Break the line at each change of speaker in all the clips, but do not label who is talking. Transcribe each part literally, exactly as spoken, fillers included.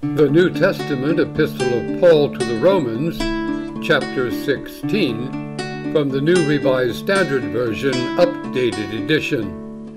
The New Testament Epistle of Paul to the Romans, chapter sixteen, from the New Revised Standard Version, updated edition.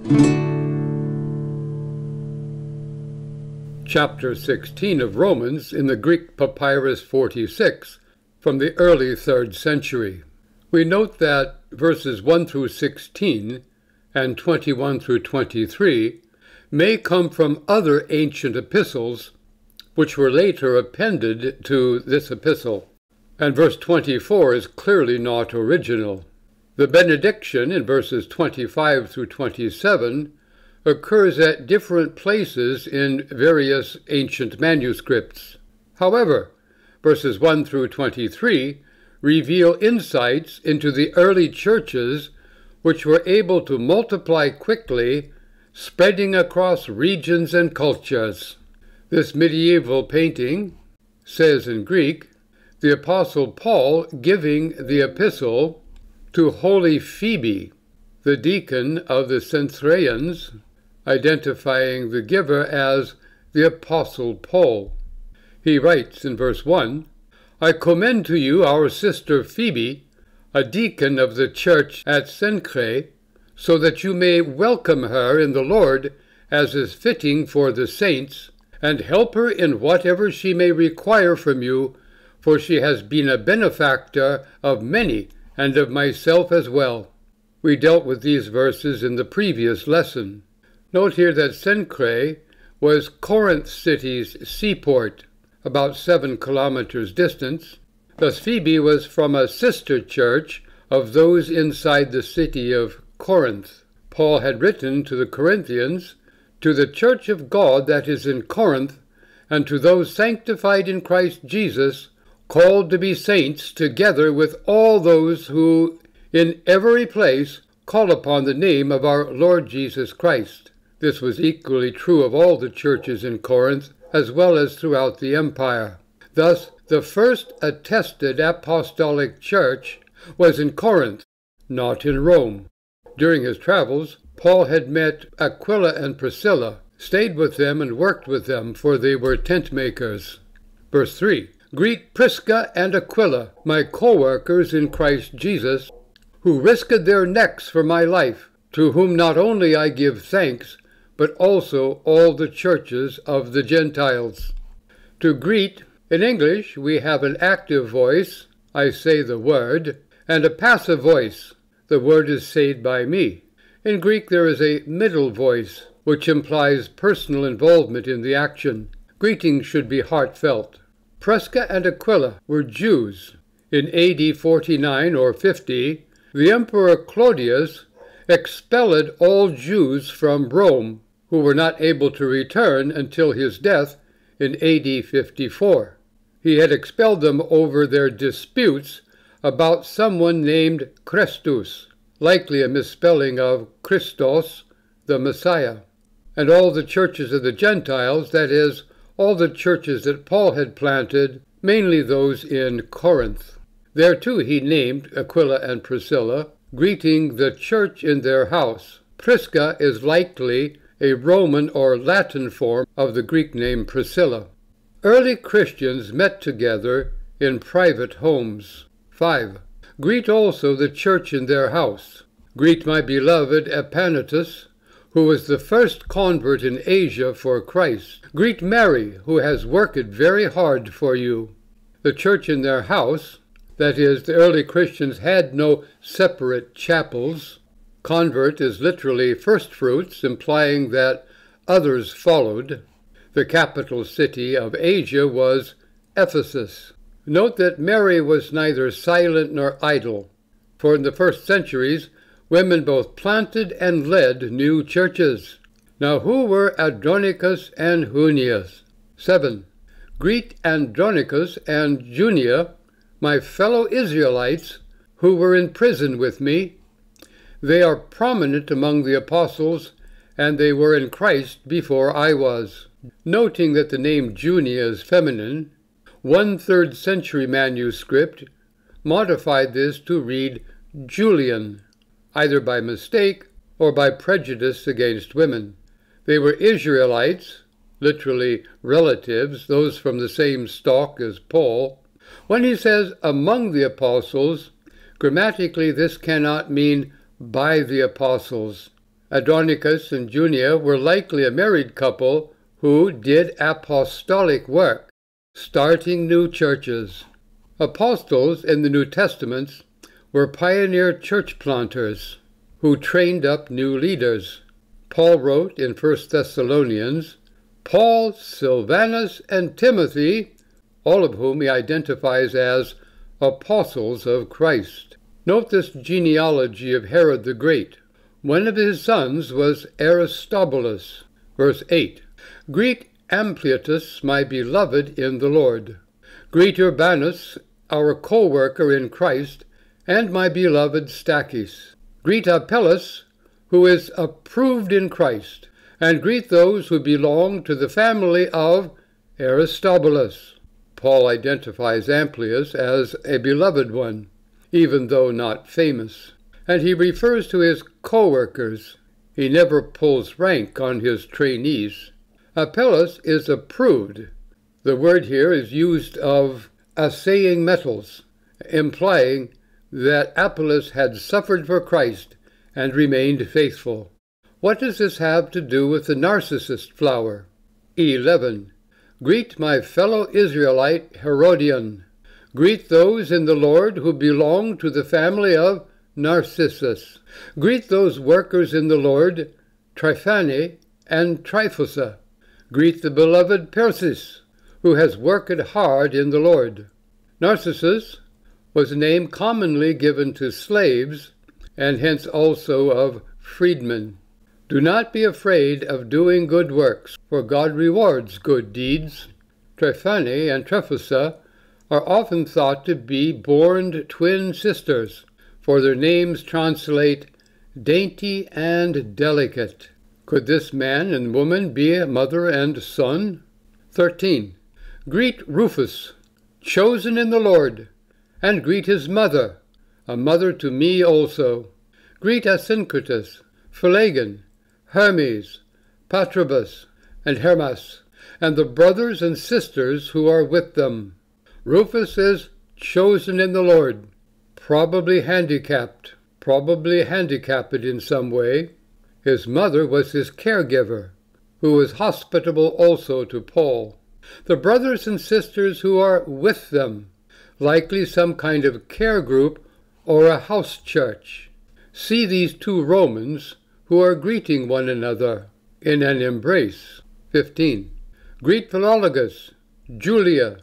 Chapter sixteen of Romans in the Greek Papyrus forty-six, from the early third century. We note that verses one through sixteen and twenty-one through twenty-three may come from other ancient epistles which were later appended to this epistle, and verse twenty-four is clearly not original. The benediction in verses twenty-five through twenty-seven occurs at different places in various ancient manuscripts. However, verses one through twenty-three reveal insights into the early churches which were able to multiply quickly, spreading across regions and cultures. This medieval painting says in Greek, the Apostle Paul giving the epistle to holy Phoebe, the deacon of the Cenchreans, identifying the giver as the Apostle Paul. He writes in verse one, I commend to you our sister Phoebe, a deacon of the church at Cenchreae, so that you may welcome her in the Lord as is fitting for the saints, and help her in whatever she may require from you, for she has been a benefactor of many, and of myself as well. We dealt with these verses in the previous lesson. Note here that Cenchreae was Corinth city's seaport, about seven kilometers distant. Thus Phoebe was from a sister church of those inside the city of Corinth. Paul had written to the Corinthians, to the church of God that is in Corinth, and to those sanctified in Christ Jesus, called to be saints, together with all those who in every place call upon the name of our Lord Jesus Christ. This was equally true of all the churches in Corinth, as well as throughout the empire. Thus, the first attested apostolic church was in Corinth, not in Rome. During his travels, Paul had met Aquila and Priscilla, stayed with them and worked with them, for they were tent makers. Verse three, Greet Prisca and Aquila, my co-workers in Christ Jesus, who risked their necks for my life, to whom not only I give thanks, but also all the churches of the Gentiles. To greet, in English, we have an active voice, I say the word, and a passive voice, the word is said by me. In Greek, there is a middle voice, which implies personal involvement in the action. Greetings should be heartfelt. Prisca and Aquila were Jews. In A D forty-nine or fifty, the Emperor Claudius expelled all Jews from Rome, who were not able to return until his death in A D fifty-four. He had expelled them over their disputes about someone named Chrestus, likely a misspelling of Christos, the Messiah. And all the churches of the Gentiles, that is, all the churches that Paul had planted, mainly those in Corinth. There too he named Aquila and Priscilla, greeting the church in their house. Prisca is likely a Roman or Latin form of the Greek name Priscilla. Early Christians met together in private homes. five. Greet also the church in their house. Greet my beloved Epanetus, who was the first convert in Asia for Christ. Greet Mary, who has worked very hard for you. The church in their house, that is, the early Christians had no separate chapels. Convert is literally first fruits, implying that others followed. The capital city of Asia was Ephesus. Note that Mary was neither silent nor idle, for in the first centuries, women both planted and led new churches. Now who were Andronicus and Junias? seven. Greet Andronicus and Junia, my fellow Israelites, who were in prison with me. They are prominent among the apostles, and they were in Christ before I was. Noting that the name Junia is feminine, one third century manuscript modified this to read Julian, either by mistake or by prejudice against women. They were Israelites, literally relatives, those from the same stock as Paul. When he says among the apostles, grammatically this cannot mean by the apostles. Andronicus and Junia were likely a married couple who did apostolic work, starting new churches. Apostles in the New Testaments were pioneer church planters who trained up new leaders. Paul wrote in First Thessalonians, Paul, Silvanus, and Timothy, all of whom he identifies as apostles of Christ. Note this genealogy of Herod the Great. One of his sons was Aristobulus. Verse eight, Greet Ampliatus, my beloved in the Lord. Greet Urbanus, our co-worker in Christ, and my beloved Stachys. Greet Apelles, who is approved in Christ, and greet those who belong to the family of Aristobulus. Paul identifies Amplias as a beloved one, even though not famous, and he refers to his co-workers. He never pulls rank on his trainees. Apelles is approved. The word here is used of assaying metals, implying that Apelles had suffered for Christ and remained faithful. What does this have to do with the narcissus flower? eleven. Greet my fellow Israelite Herodion. Greet those in the Lord who belong to the family of Narcissus. Greet those workers in the Lord, Tryphane and Tryphosa. Greet the beloved Persis, who has worked hard in the Lord. Narcissus was a name commonly given to slaves, and hence also of freedmen. Do not be afraid of doing good works, for God rewards good deeds. Tryphane and Tryphosa are often thought to be born twin sisters, for their names translate dainty and delicate. Could this man and woman be a mother and son? thirteen. Greet Rufus, chosen in the Lord, and greet his mother, a mother to me also. Greet Asyncritus, Phlegon, Hermes, Patrobas, and Hermas, and the brothers and sisters who are with them. Rufus is chosen in the Lord, probably handicapped, probably handicapped in some way. His mother was his caregiver, who was hospitable also to Paul. The brothers and sisters who are with them, likely some kind of care group or a house church. See these two Romans who are greeting one another in an embrace. fifteen. Greet Philologus, Julia,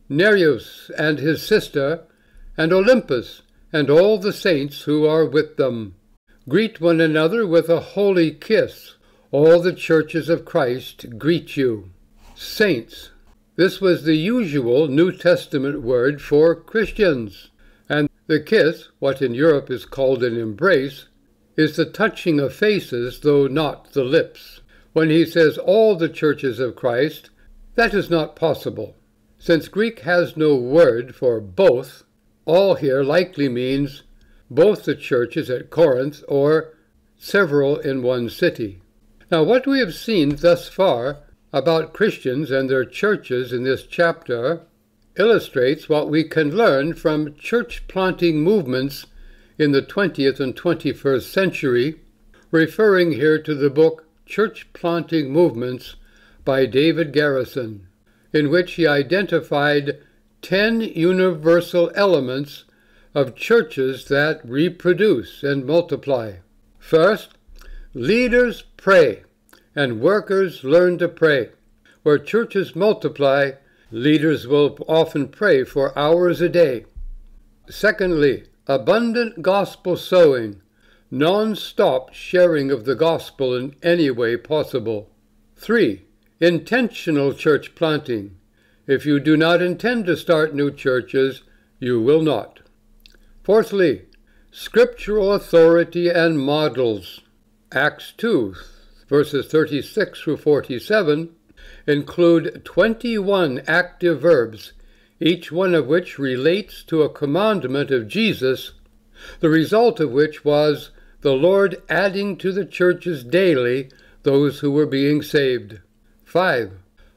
Nereus and his sister, and Olympus, and all the saints who are with them. Greet one another with a holy kiss. All the churches of Christ greet you. Saints. This was the usual New Testament word for Christians. And the kiss, what in Europe is called an embrace, is the touching of faces, though not the lips. When he says all the churches of Christ, that is not possible. Since Greek has no word for both, all here likely means both the churches at Corinth or several in one city. Now, what we have seen thus far about Christians and their churches in this chapter illustrates what we can learn from church planting movements in the twentieth and twenty-first century, referring here to the book Church Planting Movements by David Garrison, in which he identified ten universal elements of churches that reproduce and multiply. First, leaders pray, and workers learn to pray. Where churches multiply, leaders will often pray for hours a day. Secondly, abundant gospel sowing, non-stop sharing of the gospel in any way possible. Three, intentional church planting. If you do not intend to start new churches, you will not. Fourthly, scriptural authority and models. Acts two, verses thirty-six through forty-seven, include twenty-one active verbs, each one of which relates to a commandment of Jesus, the result of which was the Lord adding to the churches daily those who were being saved. Five,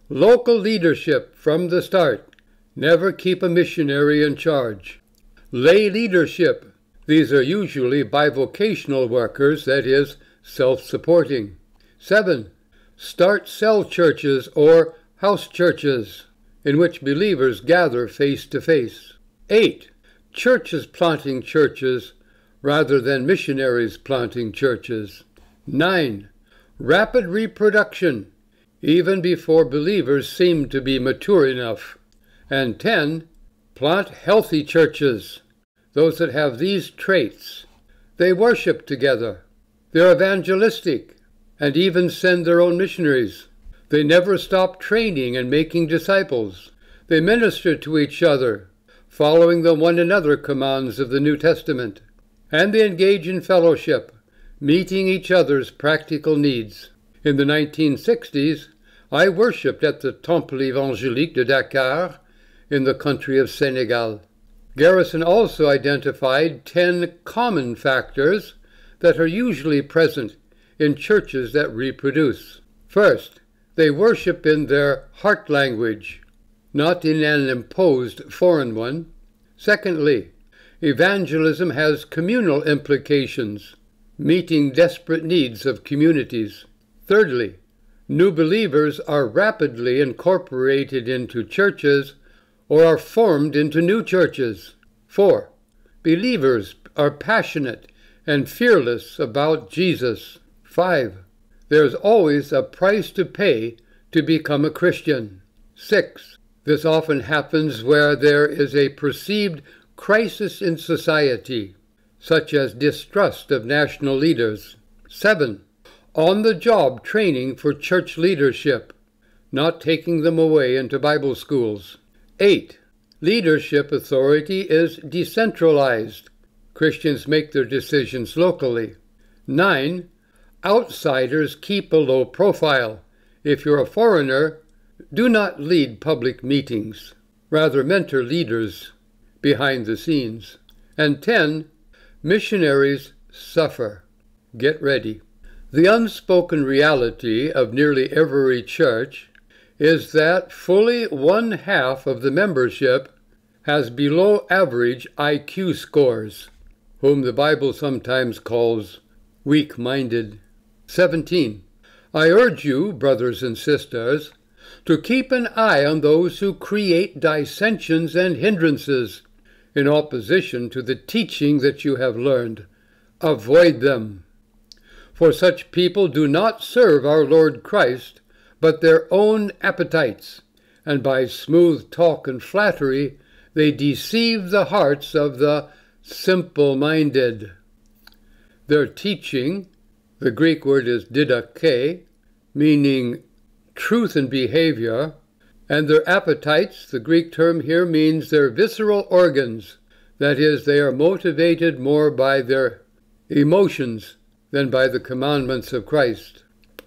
Local leadership from the start. Never keep a missionary in charge. Lay leadership. These are usually bivocational workers, that is, self-supporting. Seven, start cell churches or house churches in which believers gather face to face. Eight, churches planting churches rather than missionaries planting churches. Nine, rapid reproduction, even before believers seem to be mature enough. And ten, plant healthy churches, those that have these traits. They worship together. They're evangelistic and even send their own missionaries. They never stop training and making disciples. They minister to each other, following the one another commands of the New Testament. And they engage in fellowship, meeting each other's practical needs. In the nineteen sixties, I worshipped at the Temple Évangélique de Dakar in the country of Senegal. Garrison also identified ten common factors that are usually present in churches that reproduce. First, they worship in their heart language, not in an imposed foreign one. Secondly, evangelism has communal implications, meeting desperate needs of communities. Thirdly, new believers are rapidly incorporated into churches or are formed into new churches. Four, believers are passionate and fearless about Jesus. Five, there's always a price to pay to become a Christian. Six, this often happens where there is a perceived crisis in society, such as distrust of national leaders. Seven, on-the-job training for church leadership, not taking them away into Bible schools. Eight, leadership authority is decentralized. Christians make their decisions locally. Nine, outsiders keep a low profile. If you're a foreigner, do not lead public meetings. Rather, mentor leaders behind the scenes. And ten, missionaries suffer. Get ready. The unspoken reality of nearly every church is that fully one half of the membership has below average I Q scores, whom the Bible sometimes calls weak-minded. Seventeen, I urge you, brothers and sisters, to keep an eye on those who create dissensions and hindrances in opposition to the teaching that you have learned. Avoid them. For such people do not serve our Lord Christ, but their own appetites, and by smooth talk and flattery they deceive the hearts of the simple-minded. Their teaching, the Greek word is didache, meaning truth and behavior, and their appetites, the Greek term here means their visceral organs, that is, they are motivated more by their emotions than by the commandments of Christ.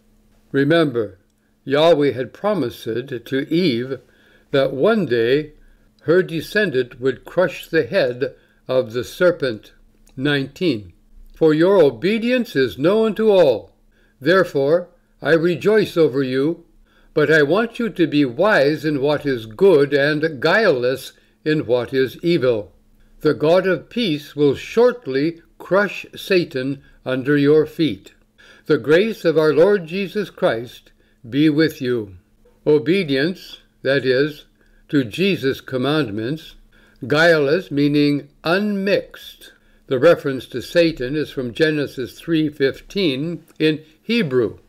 Remember, Yahweh had promised to Eve that one day her descendant would crush the head of the serpent. Nineteen. For your obedience is known to all. Therefore, I rejoice over you, but I want you to be wise in what is good and guileless in what is evil. The God of peace will shortly crush Satan under your feet. The grace of our Lord Jesus Christ be with you. Obedience, that is, to Jesus' commandments. Guileless, meaning unmixed. The reference to Satan is from Genesis three fifteen in Hebrew,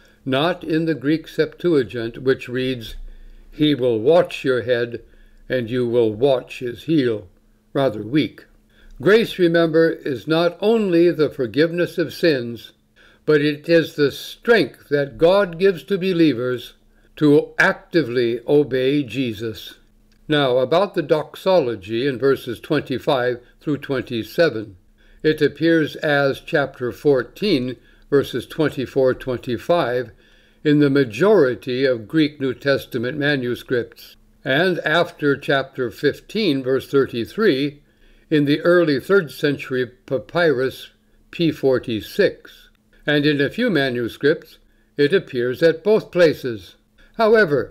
not in the Greek Septuagint, which reads, He will watch your head, and you will watch his heel. Rather weak. Grace, remember, is not only the forgiveness of sins, but it is the strength that God gives to believers to actively obey Jesus. Now, about the doxology in verses twenty-five through twenty-seven. It appears as chapter fourteen, verses twenty-four to twenty-five, in the majority of Greek New Testament manuscripts, and after chapter fifteen, verse thirty-three, in the early third century papyrus P forty-six, and in a few manuscripts it appears at both places. However,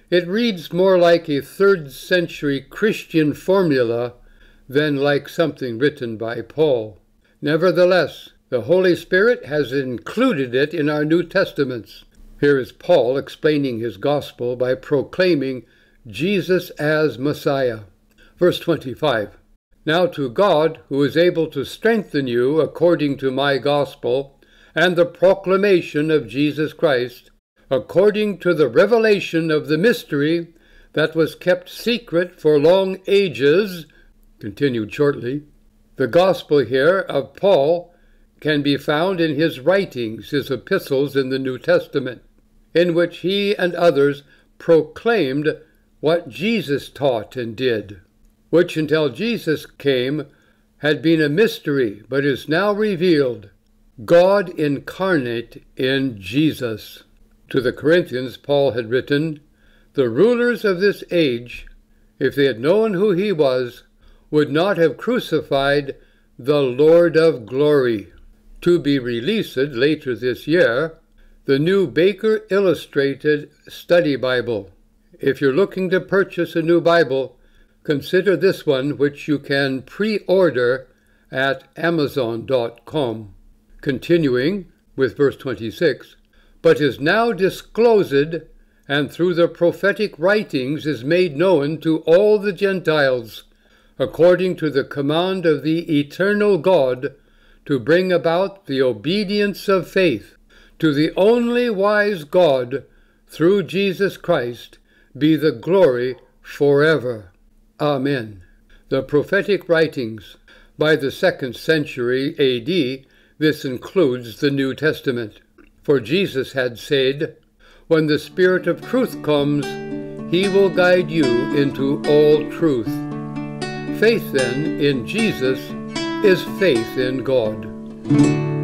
It reads more like a third century Christian formula than like something written by Paul. Nevertheless, the Holy Spirit has included it in our New Testaments. Here is Paul explaining his gospel by proclaiming Jesus as Messiah. Verse twenty-five, "Now to God, who is able to strengthen you according to my gospel and the proclamation of Jesus Christ, according to the revelation of the mystery that was kept secret for long ages," continued shortly. The gospel here of Paul can be found in his writings, his epistles in the New Testament, in which he and others proclaimed what Jesus taught and did, which until Jesus came had been a mystery, but is now revealed, God incarnate in Jesus. To the Corinthians, Paul had written, "The rulers of this age, if they had known who he was, would not have crucified the Lord of glory." To be released later this year, the new Baker Illustrated Study Bible. If you're looking to purchase a new Bible, consider this one, which you can pre-order at amazon dot com. Continuing with verse twenty-six, "But is now disclosed, and through the prophetic writings is made known to all the Gentiles, according to the command of the eternal God, to bring about the obedience of faith. To the only wise God, through Jesus Christ, be the glory forever. Amen." The prophetic writings. By the second century A D, this includes the New Testament. For Jesus had said, "When the Spirit of truth comes, he will guide you into all truth." Faith, then, in Jesus is faith in God.